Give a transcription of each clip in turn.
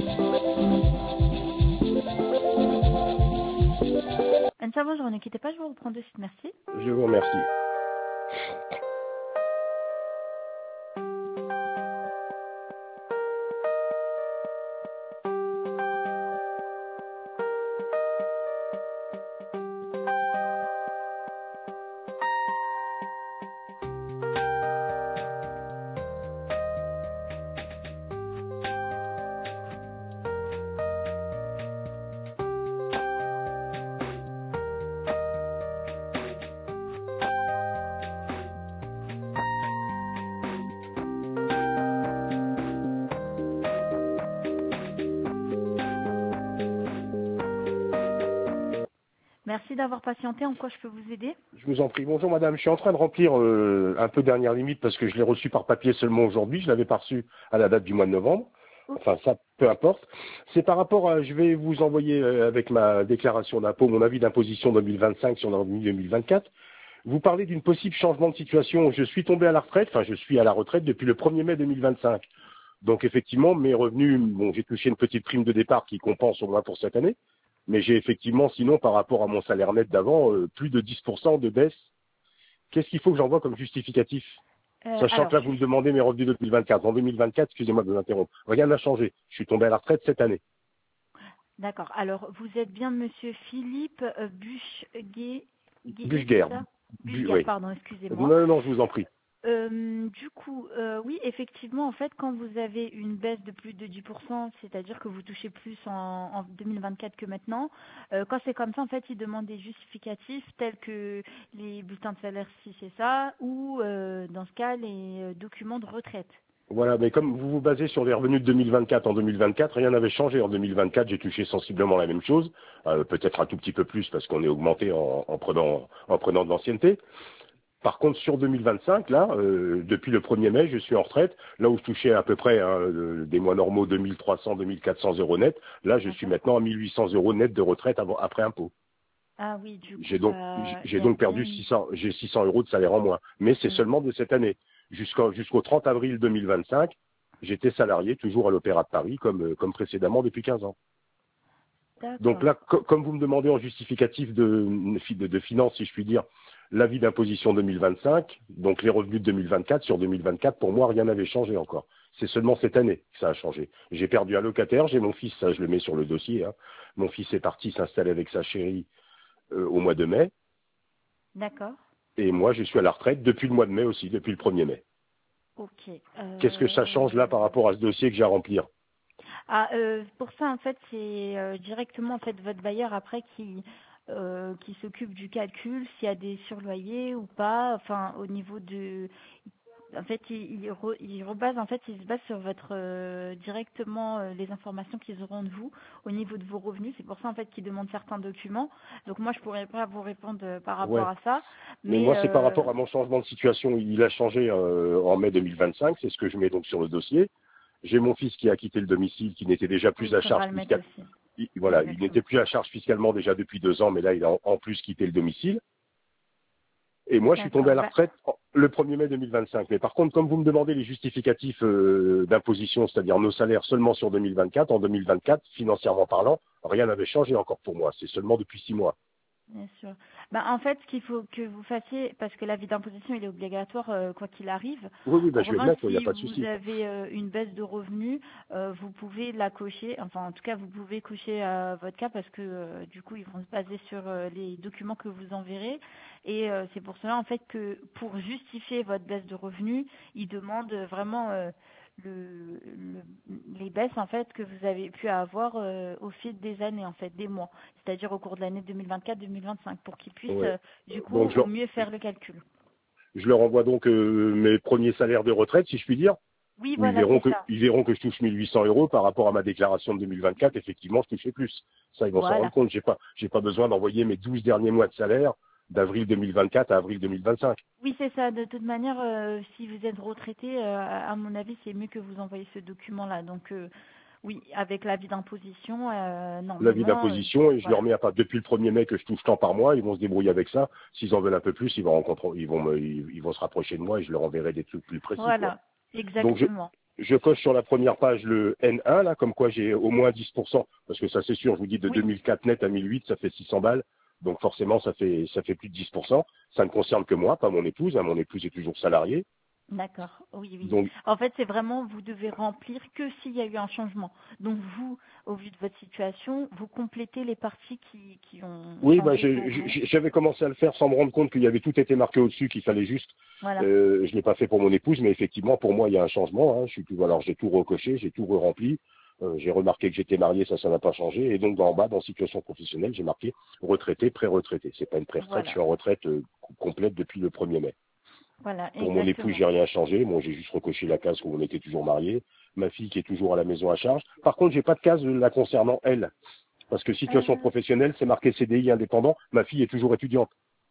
Anne-Sophie, bonjour, ne quittez pas, je vous reprends de suite, merci. Je vous remercie. Merci d'avoir patienté, en quoi je peux vous aider? Je vous en prie. Bonjour madame, je suis en train de remplir un peu dernière limite parce que je l'ai reçu par papier seulement aujourd'hui, je l'avais pas reçu à la date du mois de novembre. Enfin ça, peu importe. C'est par rapport à, je vais vous envoyer avec ma déclaration d'impôt, mon avis d'imposition 2025 sur le revenu 2024. Vous parlez d'une possible changement de situation. Je suis tombé à la retraite, enfin je suis à la retraite depuis le 1er mai 2025. Donc effectivement, mes revenus, bon, j'ai touché une petite prime de départ qui compense au moins pour cette année. Mais j'ai effectivement, sinon, par rapport à mon salaire net d'avant, plus de 10% de baisse. Qu'est-ce qu'il faut que j'envoie comme justificatif? Sachant que là, vous me demandez mes revenus de 2024. En 2024, excusez-moi de vous interrompre, rien n'a changé. Je suis tombé à la retraite cette année. D'accord. Alors, vous êtes bien monsieur Philippe Buchger. Buchger, Oui. pardon, excusez-moi. Non, non, je vous en prie. Du coup, oui, effectivement, en fait, quand vous avez une baisse de plus de 10%, c'est-à-dire que vous touchez plus en 2024 que maintenant, quand c'est comme ça, en fait, ils demandent des justificatifs tels que les bulletins de salaire si c'est ça, ou dans ce cas, les documents de retraite. Voilà, mais comme vous vous basez sur les revenus de 2024, en 2024, rien n'avait changé. En 2024, j'ai touché sensiblement la même chose, peut-être un tout petit peu plus parce qu'on est augmenté en prenant de l'ancienneté. Par contre, sur 2025, là, depuis le 1er mai, je suis en retraite. Là où je touchais à peu près des mois normaux 2300, 2400 euros net, là, je suis maintenant à 1800 euros net de retraite après impôt. Ah oui, du coup, J'ai donc perdu 600 euros de salaire en moins. Mais c'est seulement de cette année. Jusqu'au 30 avril 2025, j'étais salarié toujours à l'Opéra de Paris, comme précédemment depuis 15 ans. Donc là, comme vous me demandez en justificatif de finances, si je puis dire, l'avis d'imposition 2025, donc les revenus de 2024, sur 2024, pour moi, rien n'avait changé encore. C'est seulement cette année que ça a changé. J'ai perdu un locataire, j'ai mon fils, ça je le mets sur le dossier, hein. Mon fils est parti s'installer avec sa chérie au mois de mai. D'accord. Et moi, je suis à la retraite depuis le mois de mai aussi, depuis le 1er mai. Ok. Qu'est-ce que ça change là par rapport à ce dossier que j'ai à remplir? Ah, pour ça, en fait, c'est directement en fait votre bailleur après qui s'occupe du calcul, s'il y a des surloyers ou pas. Enfin, au niveau de, en fait, il rebase, en fait, il se base sur votre directement les informations qu'ils auront de vous au niveau de vos revenus. C'est pour ça en fait qu'ils demandent certains documents. Donc moi, je pourrais pas vous répondre par rapport Ouais. à ça, Mais moi, c'est par rapport à mon changement de situation. Il a changé en mai 2025, c'est ce que je mets donc sur le dossier. J'ai mon fils qui a quitté le domicile, qui n'était déjà plus il à faudra charge le mettre fiscale. aussi. Voilà, il n'était plus à charge fiscalement déjà depuis 2 ans, mais là, il a en plus quitté le domicile. Et moi, je suis tombé à la retraite le 1er mai 2025. Mais par contre, comme vous me demandez les justificatifs d'imposition, c'est-à-dire nos salaires seulement sur 2024, en 2024, financièrement parlant, rien n'avait changé encore pour moi. C'est seulement depuis 6 mois. Bien sûr. En fait, ce qu'il faut que vous fassiez, parce que l'avis d'imposition, il est obligatoire quoi qu'il arrive. Oui, En je vais le revanche, mettre, il n'y a si pas de vous souci. avez une baisse de revenus, vous pouvez la cocher. Enfin, en tout cas, vous pouvez cocher votre cas parce que du coup, ils vont se baser sur les documents que vous enverrez. Et c'est pour cela, en fait, que pour justifier votre baisse de revenus, ils demandent vraiment les baisses en fait que vous avez pu avoir au fil des années en fait, des mois, c'est-à-dire au cours de l'année 2024-2025 pour qu'ils puissent du coup Donc, au mieux faire le calcul. je leur envoie donc mes premiers salaires de retraite, si je puis dire, Oui, où ils voilà, verront c'est que, ça. ils verront que je touche 1800 euros par rapport à ma déclaration de 2024. Effectivement, je touchais plus. Ça, ils vont s'en Voilà. rendre compte. J'ai pas besoin d'envoyer mes 12 derniers mois de salaire d'avril 2024 à avril 2025. Oui, c'est ça. De toute manière, si vous êtes retraité, à mon avis, c'est mieux que vous envoyez ce document-là. Donc, oui, avec l'avis d'imposition, L'avis normalement, d'imposition, et je leur voilà. mets à part depuis le 1er mai que je touche tant par mois, ils vont se débrouiller avec ça. S'ils en veulent un peu plus, ils vont se rapprocher de moi et je leur enverrai des trucs plus précis, quoi. Voilà, Donc exactement. je coche sur la première page le N1, là, comme quoi j'ai au moins 10%, parce que ça c'est sûr, je vous dis de Oui, 2004 net à 1008, ça fait 600 balles, donc forcément ça fait plus de 10%. Ça ne concerne que moi, pas mon épouse, hein. Mon épouse est toujours salariée. d'accord. Oui, oui. Donc En fait, c'est vraiment, vous devez remplir que s'il y a eu un changement. Donc vous, au vu de votre situation, vous complétez les parties qui ont oui, bah, changé pour vous. j'avais commencé à le faire sans me rendre compte qu'il y avait tout été marqué au-dessus, qu'il fallait juste. Voilà. Je l'ai pas fait pour mon épouse, mais effectivement pour moi il y a un changement. Hein. Alors j'ai tout recoché, j'ai tout re-rempli. J'ai remarqué que j'étais marié, ça n'a pas changé. Et donc en bas, dans situation professionnelle, j'ai marqué retraité, pré-retraité. C'est pas une pré-retraite, je Voilà. suis en retraite complète depuis le 1er mai. Voilà, Pour mon épouse, exactement. j'ai rien changé. Moi, j'ai juste recoché la case où on était toujours mariés. Ma fille qui est toujours à la maison à charge. Par contre, j'ai pas de case la concernant elle. Parce que situation Euh, professionnelle, c'est marqué CDI indépendant. Ma fille est toujours étudiante.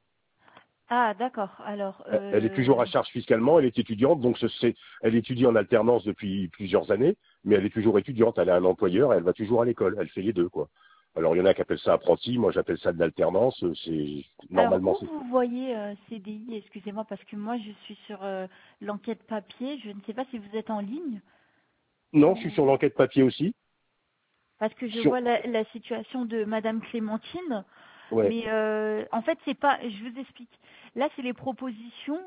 Ah, d'accord. Alors, Elle est toujours à charge fiscalement, elle est étudiante, donc elle étudie en alternance depuis plusieurs années, mais elle est toujours étudiante, elle a un employeur et elle va toujours à l'école, elle fait les deux, quoi. Alors il y en a qui appellent ça apprenti, moi j'appelle ça de l'alternance, alors normalement où c'est. vous voyez CDI, excusez-moi, parce que moi je suis sur l'enquête papier. Je ne sais pas si vous êtes en ligne Non, je suis ou sur l'enquête papier aussi. parce que je Sur... vois la situation de Madame Clémentine. Ouais. Mais en fait, c'est pas. Je vous explique. Là, c'est les propositions.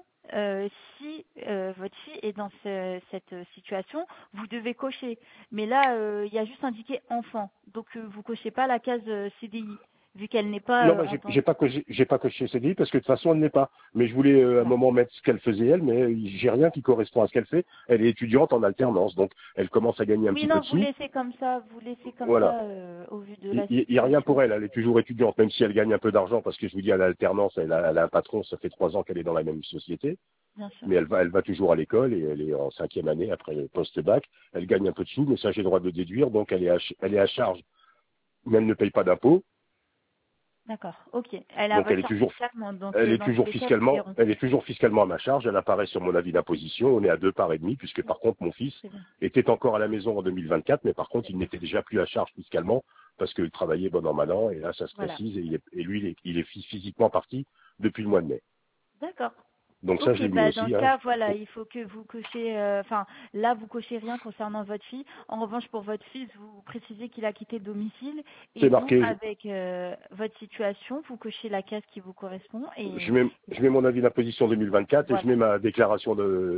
Si votre fille est dans cette situation, vous devez cocher. Mais là, il y a juste indiqué enfant. Donc, vous cochez pas la case CDI, vu qu'elle n'est pas Non, bah, en tant j'ai pas coché CDI parce que de toute façon elle n'est pas. Mais je voulais à un voilà. moment mettre ce qu'elle faisait elle, mais j'ai rien qui correspond à ce qu'elle fait. Elle est étudiante en alternance, donc elle commence à gagner un Oui, petit peu non, de vous sous. laissez comme ça, vous laissez comme Voilà. ça au vu de Il la n'y a rien situation. pour elle, elle est toujours étudiante, même si elle gagne un peu d'argent, parce que je vous dis, à l'alternance, elle a un patron, ça fait 3 ans qu'elle est dans la même société, Bien sûr. mais elle va toujours à l'école et elle est en 5e année après le post-bac. Elle gagne un peu de sous, mais ça j'ai le droit de le déduire, donc elle est à charge, mais elle ne paye pas d'impôts, D'accord. Ok. Elle a donc votre certificat, donc dans tous les cas, vous verront. elle est toujours fiscalement à ma charge, elle apparaît sur mon avis d'imposition, on est à 2 parts et demi, puisque par contre mon fils Très bien. était encore à la maison en 2024, mais par contre il n'était déjà plus à charge fiscalement, parce qu'il travaillait bon an mal an, et là ça se Voilà. précise, et lui il est physiquement parti depuis le mois de mai. D'accord. Donc ça je Ok, l'ai mis bah dans aussi, ce hein. cas, voilà, il faut que vous cochez, enfin, là vous cochez rien concernant votre fille. En revanche, pour votre fils, vous précisez qu'il a quitté le domicile et C'est vous, marqué, avec votre situation, vous cochez la case qui vous correspond je et mets, je mets mon avis d'imposition 2024 et je voilà, mets ma déclaration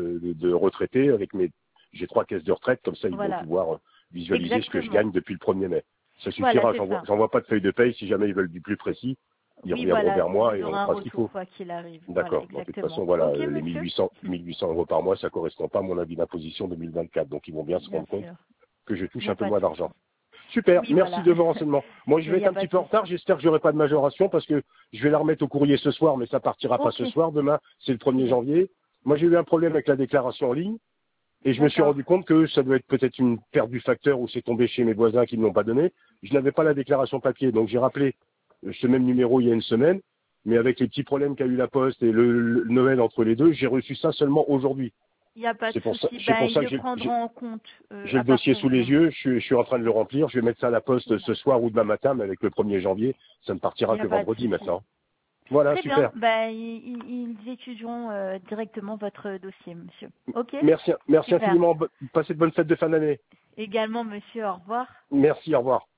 de retraité avec j'ai 3 caisses de retraite, comme ça ils vont voilà, pouvoir visualiser ce que je exactement. gagne depuis le 1er mai. Ça Voilà, suffira, c'est ça. j'envoie pas de feuille de paye, si jamais ils veulent du plus précis, ils Oui, reviendront voilà, vers moi vous et aurez on un fera ce qu'il retour faut. quoi qu'il arrive. Voilà, D'accord. Donc de toute exactement. façon, voilà, Ok, les monsieur. 1800 euros par mois, ça correspond pas à mon avis d'imposition 2024. Donc ils vont bien se Bien rendre compte sûr. que je Il touche n'y a un peu pas de moins souci. d'argent. Super, Oui, merci voilà. de vos renseignements. Moi, je Il vais n'y être a un pas petit de peu en souci. retard. J'espère que j'aurai pas de majoration parce que je vais la remettre au courrier ce soir, mais ça partira pas Ok, ce soir. Demain, c'est le très 1er bien. janvier. Moi, j'ai eu un problème avec la déclaration en ligne et je me suis D'accord. rendu compte que ça doit être peut-être une perte du facteur ou c'est tombé chez mes voisins qui ne l'ont pas donné. Je n'avais pas la déclaration papier, donc j'ai rappelé ce même numéro il y a une semaine, mais avec les petits problèmes qu'a eu la Poste et le Noël entre les deux, j'ai reçu ça seulement aujourd'hui. Il n'y a pas de souci. C'est Ben, pour ils ça que le prendront en compte j'ai à le dossier partir sous de les demain. yeux, je suis en train de le remplir, je vais mettre ça à la poste ce soir ou demain matin, mais avec le 1er janvier, ça ne Il partira n'y a que pas de vendredi souci. maintenant. Voilà, Très bien. super. Ben, ils étudieront directement votre dossier, monsieur. Ok? Merci Super. infiniment. Passez de bonnes fêtes de fin d'année. Également, monsieur, au revoir. Merci, au revoir.